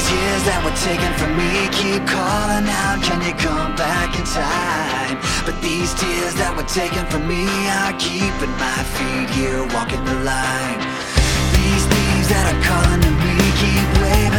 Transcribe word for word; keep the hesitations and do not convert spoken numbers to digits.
these years that were taken from me keep calling out, can you come back in time? But these tears that were taken from me are keeping my feet here walking the line. These thieves that are calling to me keep waving